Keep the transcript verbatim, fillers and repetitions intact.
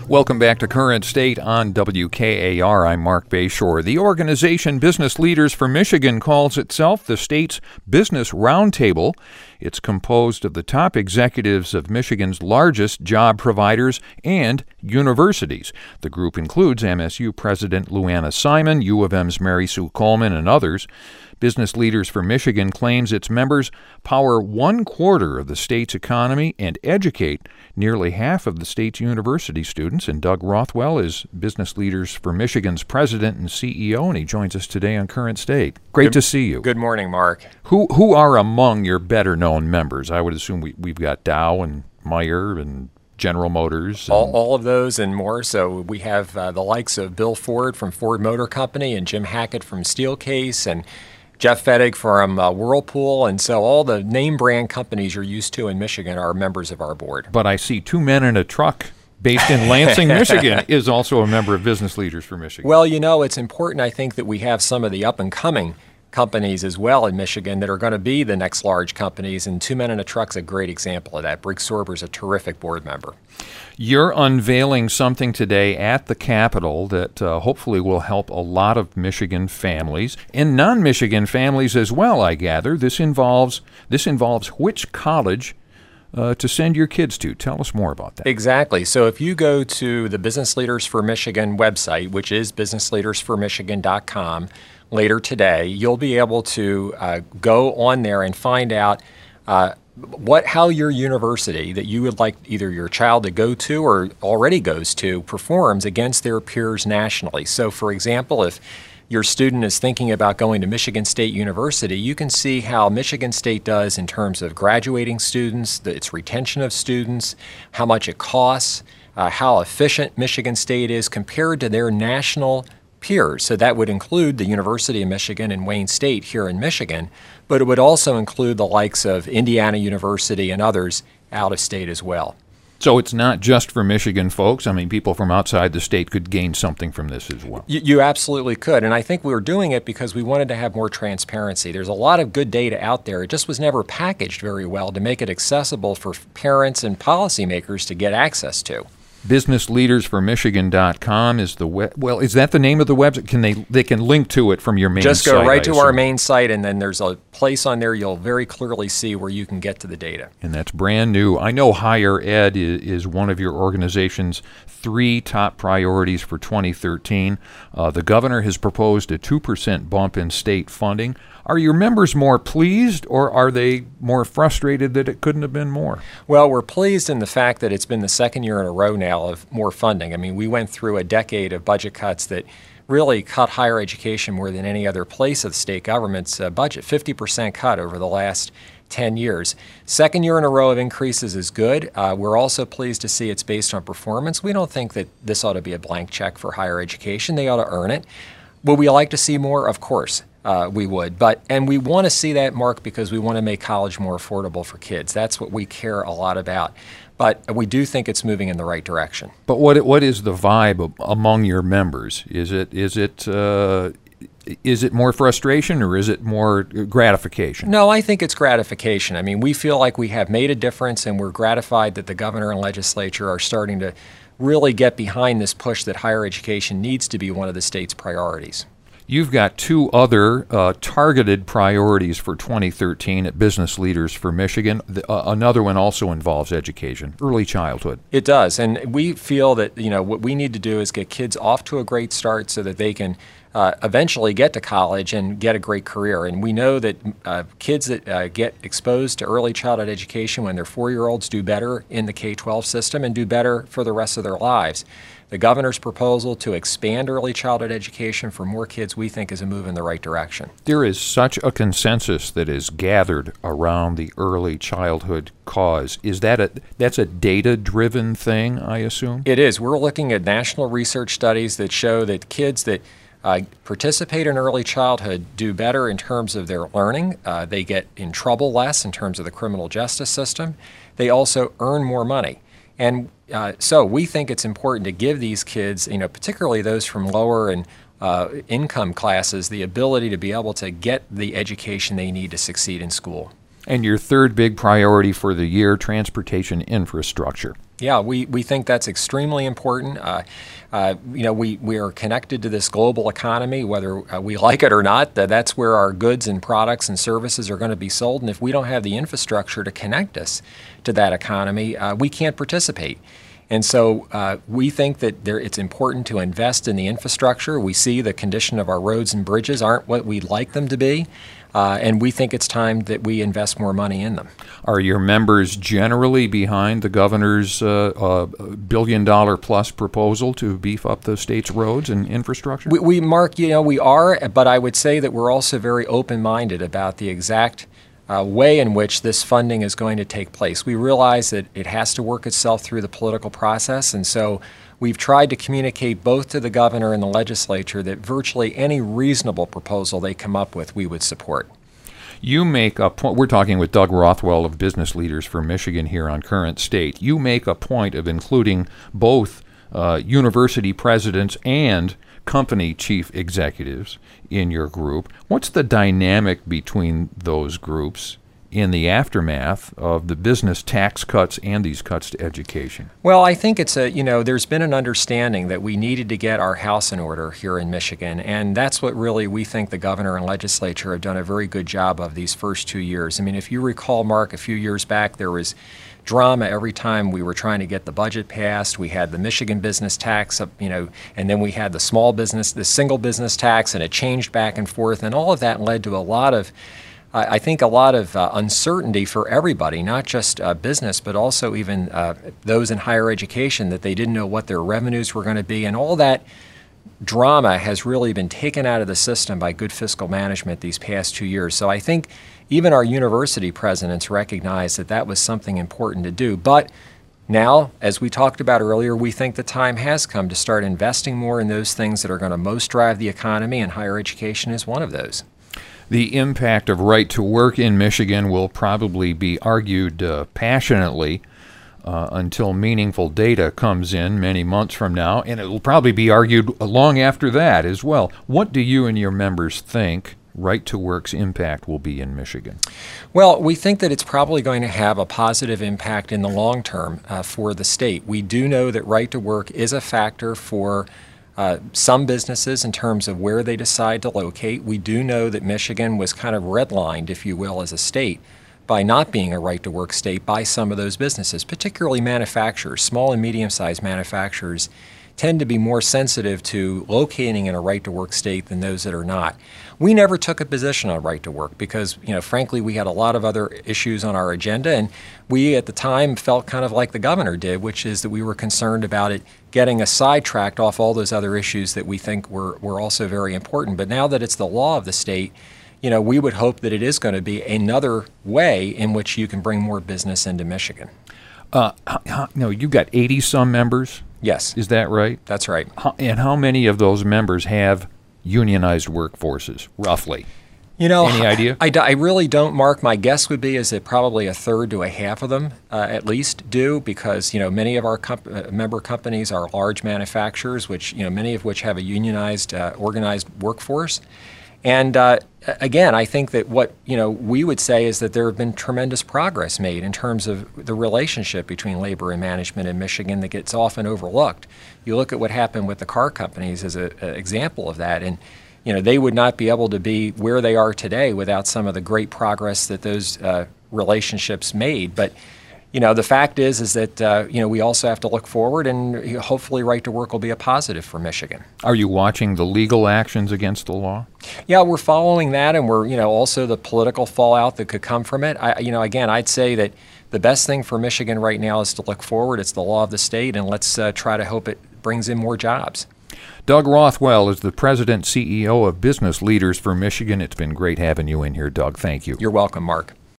Welcome back to Current State on W K A R. I'm Mark Bayshore. The organization Business Leaders for Michigan calls itself the state's Business Roundtable. It's composed of the top executives of Michigan's largest job providers and universities. The group includes M S U President Luana Simon, U of M's Mary Sue Coleman, and others. Business Leaders for Michigan claims its members power one quarter of the state's economy and educate nearly half of the state's university students. And Doug Rothwell is Business Leaders for Michigan's president and C E O, and he joins us today on Current State. Great good, to see you. Good morning, Mark. Who who are among your better-known members? I would assume we, we've got Dow and Meyer and General Motors. And all, all of those and more. So we have uh, the likes of Bill Ford from Ford Motor Company and Jim Hackett from Steelcase and Jeff Fettig from uh, Whirlpool, and so all the name brand companies you're used to in Michigan are members of our board. But I see two men in a truck based in Lansing, Michigan, is also a member of Business Leaders for Michigan. Well, you know, it's important, I think, that we have some of the up-and-coming companies as well in Michigan that are going to be the next large companies, and Two Men in a Truck's a great example of that. Briggs Sorber's a terrific board member. You're unveiling something today at the Capitol that uh, hopefully will help a lot of Michigan families and non-Michigan families as well, I gather. This involves this involves which college uh, to send your kids to. Tell us more about that. Exactly. So if you go to the Business Leaders for Michigan website, which is business leaders for michigan dot com, later today, you'll be able to uh, go on there and find out uh, what how your university that you would like either your child to go to or already goes to performs against their peers nationally. So, for example, if your student is thinking about going to Michigan State University, you can see how Michigan State does in terms of graduating students, the, its retention of students, how much it costs, uh, how efficient Michigan State is compared to their national peers. So that would include the University of Michigan and Wayne State here in Michigan, but it would also include the likes of Indiana University and others out of state as well. So it's not just for Michigan folks. I mean, people from outside the state could gain something from this as well. You, you absolutely could, and I think we were doing it because we wanted to have more transparency. There's a lot of good data out there. It just was never packaged very well to make it accessible for parents and policymakers to get access to. business leaders for michigan dot com is the web. Well, is that the name of the website? Can they they can link to it from your main site? Just go site, right I to assume. our main site, and then there's a place on there you'll very clearly see where you can get to the data. And that's brand new. I know higher ed is, is one of your organization's three top priorities for twenty thirteen. Uh, the governor has proposed a two percent bump in state funding. Are your members more pleased, or are they more frustrated that it couldn't have been more? Well, we're pleased in the fact that it's been the second year in a row now of more funding. I mean, we went through a decade of budget cuts that really cut higher education more than any other place of the state government's uh, budget, fifty percent cut over the last ten years. Second year in a row of increases is good. Uh, we're also pleased to see it's based on performance. We don't think that this ought to be a blank check for higher education. They ought to earn it. Would we like to see more? Of course. Uh, we would, but and we want to see that, Mark, because we want to make college more affordable for kids. That's what we care a lot about. But we do think it's moving in the right direction. But what what is the vibe among your members? Is it is it uh, is it more frustration or is it more gratification? No, I think it's gratification. I mean, we feel like we have made a difference, and we're gratified that the governor and legislature are starting to really get behind this push that higher education needs to be one of the state's priorities. You've got two other uh, targeted priorities for twenty thirteen at Business Leaders for Michigan. The, uh, another one also involves education, early childhood. It does, and we feel that you know what we need to do is get kids off to a great start so that they can uh, eventually get to college and get a great career. And we know that uh, kids that uh, get exposed to early childhood education when they're four-year-olds do better in the K twelve system and do better for the rest of their lives. The governor's proposal to expand early childhood education for more kids, we think, is a move in the right direction. There is such a consensus that is gathered around the early childhood cause. Is that a that's a data-driven thing, I assume? It is. We're looking at national research studies that show that kids that uh, participate in early childhood do better in terms of their learning. Uh, they get in trouble less in terms of the criminal justice system. They also earn more money. And uh, so we think it's important to give these kids, you know, particularly those from lower and uh, income classes, the ability to be able to get the education they need to succeed in school. And your third big priority for the year, transportation infrastructure. Yeah, we, we think that's extremely important. Uh, uh, you know, we, we are connected to this global economy, whether uh, we like it or not. That that's where our goods and products and services are going to be sold. And if we don't have the infrastructure to connect us to that economy, uh, we can't participate. And so uh, we think that there, it's important to invest in the infrastructure. We see the condition of our roads and bridges aren't what we'd like them to be. Uh, and we think it's time that we invest more money in them. Are your members generally behind the governor's uh, uh, billion-dollar plus proposal to beef up the state's roads and infrastructure? We, we, Mark, you know, we are, but I would say that we're also very open-minded about the exact uh, way in which this funding is going to take place. We realize that it has to work itself through the political process, and so we've tried to communicate both to the governor and the legislature that virtually any reasonable proposal they come up with, we would support. You make a point, we're talking with Doug Rothwell of Business Leaders for Michigan here on Current State. You make a point of including both uh, university presidents and company chief executives in your group. What's the dynamic between those groups in the aftermath of the business tax cuts and these cuts to education? Well, I think it's a, you know, there's been an understanding that we needed to get our house in order here in Michigan, and that's what really we think the governor and legislature have done a very good job of these first two years. I mean, if you recall, Mark, a few years back, there was drama every time we were trying to get the budget passed. We had the Michigan business tax, you know, and then we had the small business, the single business tax, and it changed back and forth, and all of that led to a lot of I think a lot of uh, uncertainty for everybody, not just uh, business, but also even uh, those in higher education, that they didn't know what their revenues were going to be. And all that drama has really been taken out of the system by good fiscal management these past two years. So I think even our university presidents recognize that that was something important to do. But now, as we talked about earlier, we think the time has come to start investing more in those things that are going to most drive the economy, and higher education is one of those. The impact of right to work in Michigan will probably be argued uh, passionately uh, until meaningful data comes in many months from now, and it will probably be argued long after that as well. What do you and your members think right to work's impact will be in Michigan? Well, we think that it's probably going to have a positive impact in the long term uh, for the state. We do know that right to work is a factor for Uh, some businesses in terms of where they decide to locate. We do know that Michigan was kind of redlined, if you will, as a state by not being a right-to-work state by some of those businesses, particularly manufacturers. Small and medium-sized manufacturers tend to be more sensitive to locating in a right-to-work state than those that are not. We never took a position on right-to-work because, you know, frankly, we had a lot of other issues on our agenda, and we at the time felt kind of like the governor did, which is that we were concerned about it getting us sidetracked off all those other issues that we think were, were also very important. But now that it's the law of the state, you know, we would hope that it is going to be another way in which you can bring more business into Michigan. Uh, how, no, you've got eighty-some members? Yes. Is that right? That's right. How, and how many of those members have unionized workforces, roughly? You know, Any idea? I, I really don't, Mark. My guess would be is that probably a third to a half of them uh, at least do, because, you know, many of our comp- uh, member companies are large manufacturers, which, you know, many of which have a unionized, uh, organized workforce. And uh, again, I think that what, you know, we would say is that there have been tremendous progress made in terms of the relationship between labor and management in Michigan that gets often overlooked. You look at what happened with the car companies as an example of that, and you know, they would not be able to be where they are today without some of the great progress that those uh, relationships made. But, you know, the fact is, is that, uh, you know, we also have to look forward, and hopefully right to work will be a positive for Michigan. Are you watching the legal actions against the law? Yeah, we're following that, and we're, you know, also the political fallout that could come from it. I, you know, again, I'd say that the best thing for Michigan right now is to look forward. It's the law of the state, and let's uh, try to hope it brings in more jobs. Doug Rothwell is the President C E O of Business Leaders for Michigan. It's been great having you in here, Doug. Thank you. You're welcome, Mark.